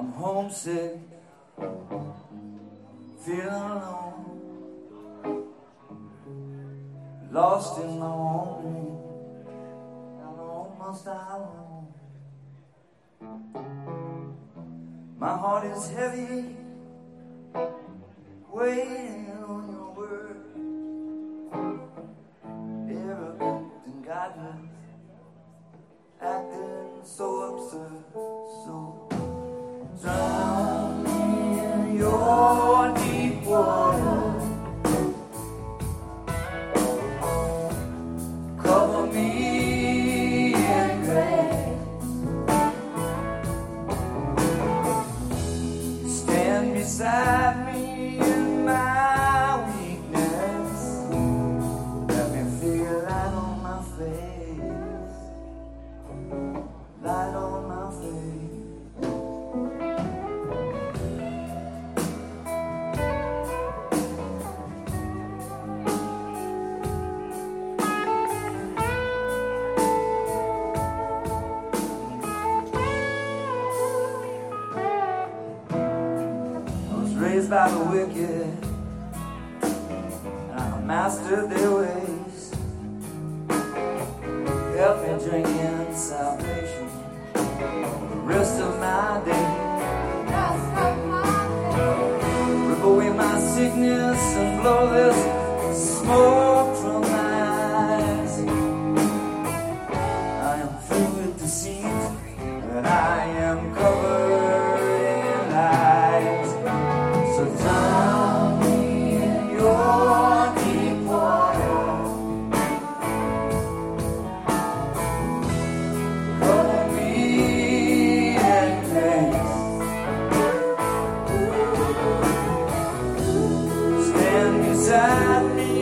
Homesick, feeling alone, lost in my own dream, and almost alone. My heart is heavy, waiting on your word. Everything godless, acting so absurd, so drown me in your deep water. Cover me in grace. Stand beside me in my weakness. Let me feel light on my face. Light on my face. Raised by the wicked, and I mastered their ways. Help me drink in salvation the rest of my days. Rip away my sickness and blow this smoke from my eyes. I am through with deceit, and I am covered in lies. So drown me in your deep water. Cover me in grace. Stand beside me